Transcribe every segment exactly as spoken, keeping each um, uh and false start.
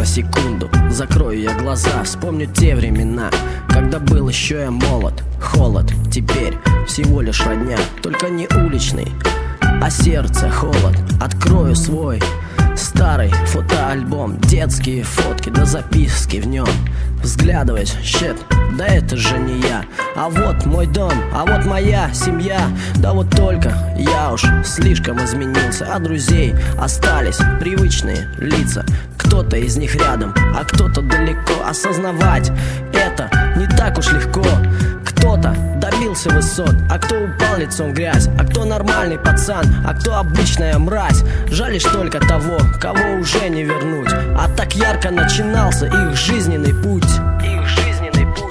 на секунду закрою я глаза, вспомню те времена, когда был еще я молод. Холод теперь всего лишь родня, только не уличный, а сердце холод. Открою свой старый фотоальбом, детские фотки да записки в нем. Взглядываясь, щет, да это же не я. А вот мой дом, а вот моя семья. Да вот только я уж слишком изменился, а друзей остались привычные лица. Кто-то из них рядом, а кто-то далеко. Осознавать это не так уж легко. Кто-то добился высот, а кто упал лицом в грязь. А кто нормальный пацан, а кто обычная мразь. Жаль лишь только того, кого уже не вернуть. А так ярко начинался их жизненный путь. Их жизненный путь.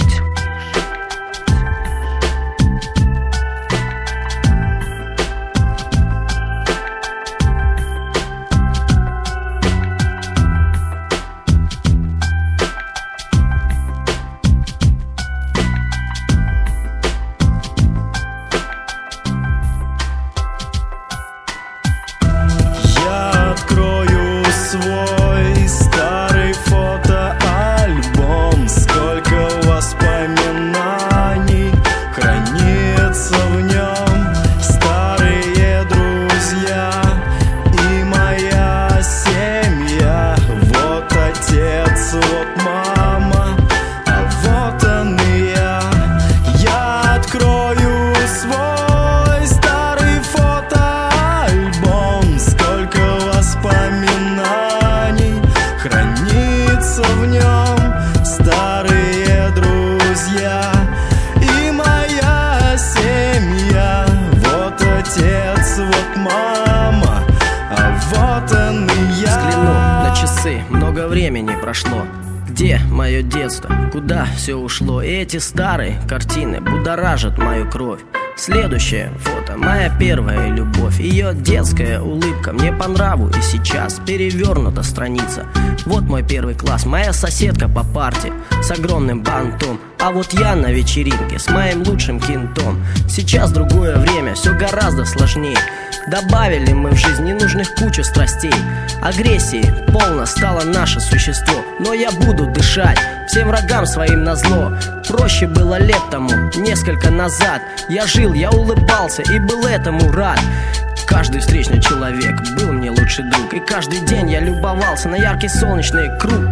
Свой старый фотоальбом, сколько воспоминаний хранится в нем. Старые друзья и моя семья. Вот отец, вот мама, а вот он и я. Я открою свой старый фотоальбом, сколько воспоминаний хранится в нем. Старые друзья и моя семья. Вот отец, вот мама, а вот он и я. Взгляну на часы, много времени прошло. Где мое детство? Куда все ушло? И эти старые картины будоражат мою кровь. Следующее фото, моя первая любовь. Ее детская улыбка мне по нраву и сейчас. Перевернута страница. Вот мой первый класс, моя соседка по парте с огромным бантом. А вот я на вечеринке с моим лучшим кентом. Сейчас другое время, все гораздо сложнее. Добавили мы в жизнь ненужных кучу страстей. Агрессии полно стало наше существо. Но я буду дышать всем врагам своим назло. Проще было лет тому, несколько назад. Я жил, я улыбался и был этому рад. Каждый встречный человек был мне лучший друг. И каждый день я любовался на яркий солнечный круг.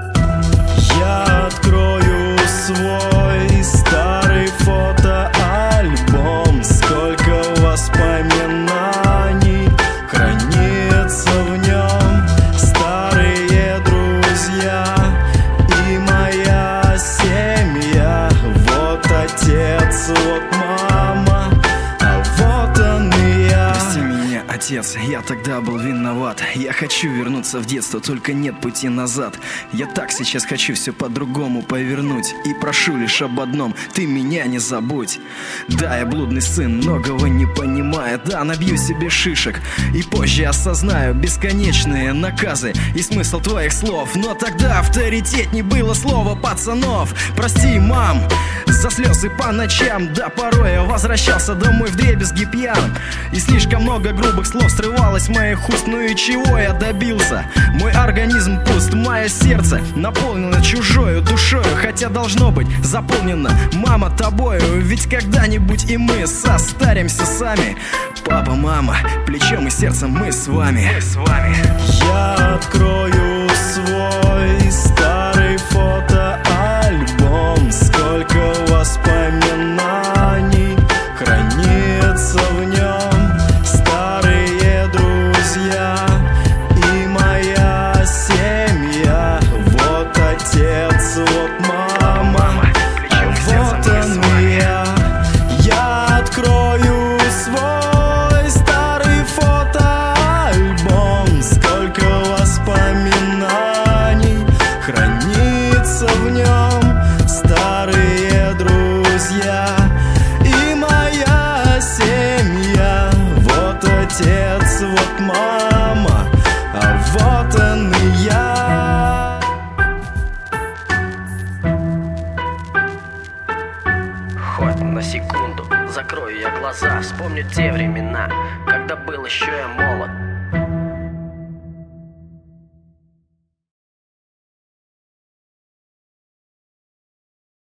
Я открою свой старый фотоальбом, сколько воспоминаний хранится в нем. Старые друзья и моя семья. Вот отец, вот мама, а вот он и я. Прости меня, отец, я тогда был виноват. Я хочу вернуться в детство, только нет пути назад. Я так сейчас хочу все по-другому повернуть. И прошу лишь об одном, ты меня не забудь. Да, я блудный сын, многого не понимаю. Да, набью себе шишек и позже осознаю бесконечные наказы и смысл твоих слов. Но тогда авторитетней было слово пацанов. Прости, мам, за слезы по ночам. Да, порой я возвращался домой вдребезги пьяным, и слишком много грубых слов срывалось с моих уст. Ну и чего я добился? Мой организм пуст, мое сердце наполнено чужою душою, хотя должно быть заполнено, мама, тобою. Ведь когда-нибудь и мы состаримся сами. Папа, мама, плечом и сердцем мы с вами, мы с вами. Я открою свой старый фотоальбом, сколько воспоминаний хранится в нем. Старые друзья и моя семья. Вот отец, вот мама, а вот он и я. Я открою свой старый фотоальбом, сколько воспоминаний хранится в нем. Старые друзья и моя семья. Вот отец, вот мама, а вот он и я. Хоть на секунду закрою я глаза, вспомню те времена, когда был еще я молод.